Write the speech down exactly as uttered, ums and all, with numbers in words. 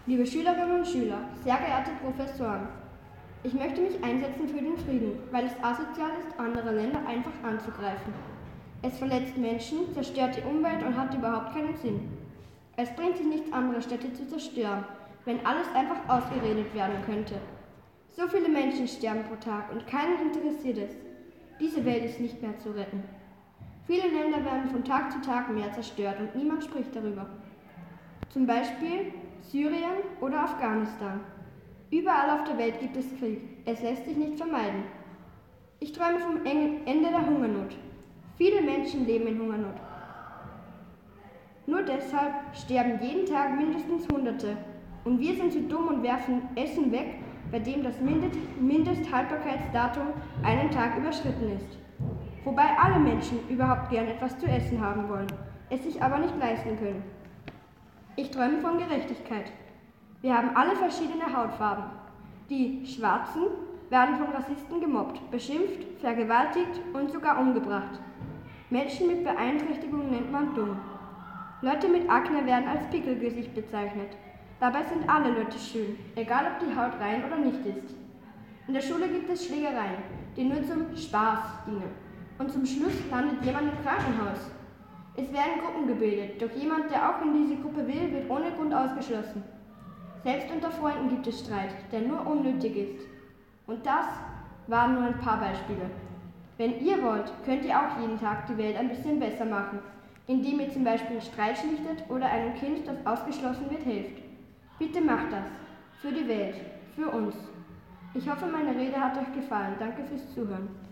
Liebe Schülerinnen und Schüler, sehr geehrte Professoren, ich möchte mich einsetzen für den Frieden, weil es asozial ist, andere Länder einfach anzugreifen. Es verletzt Menschen, zerstört die Umwelt und hat überhaupt keinen Sinn. Es bringt sich nichts, andere Städte zu zerstören, wenn alles einfach ausgeredet werden könnte. So viele Menschen sterben pro Tag und keinen interessiert es. Diese Welt ist nicht mehr zu retten. Viele Länder werden von Tag zu Tag mehr zerstört und niemand spricht darüber. Zum Beispiel Syrien oder Afghanistan. Überall auf der Welt gibt es Krieg. Es lässt sich nicht vermeiden. Ich träume vom Ende der Hungersnot. Viele Menschen leben in Hungersnot. Nur deshalb sterben jeden Tag mindestens Hunderte. Und wir sind zu dumm und werfen Essen weg, bei dem das Mindesthaltbarkeitsdatum einen Tag überschritten ist. Wobei alle Menschen überhaupt gern etwas zu essen haben wollen, es sich aber nicht leisten können. Ich träume von Gerechtigkeit. Wir haben alle verschiedene Hautfarben. Die Schwarzen werden von Rassisten gemobbt, beschimpft, vergewaltigt und sogar umgebracht. Menschen mit Beeinträchtigungen nennt man dumm. Leute mit Akne werden als Pickelgesicht bezeichnet. Dabei sind alle Leute schön, egal ob die Haut rein oder nicht ist. In der Schule gibt es Schlägereien, die nur zum Spaß dienen. Und zum Schluss landet jemand im Krankenhaus. Es werden Gruppen gebildet, doch jemand, der auch in diese Gruppe will, wird ohne Grund ausgeschlossen. Selbst unter Freunden gibt es Streit, der nur unnötig ist. Und das waren nur ein paar Beispiele. Wenn ihr wollt, könnt ihr auch jeden Tag die Welt ein bisschen besser machen, indem ihr zum Beispiel Streit schlichtet oder einem Kind, das ausgeschlossen wird, helft. Bitte macht das. Für die Welt. Für uns. Ich hoffe, meine Rede hat euch gefallen. Danke fürs Zuhören.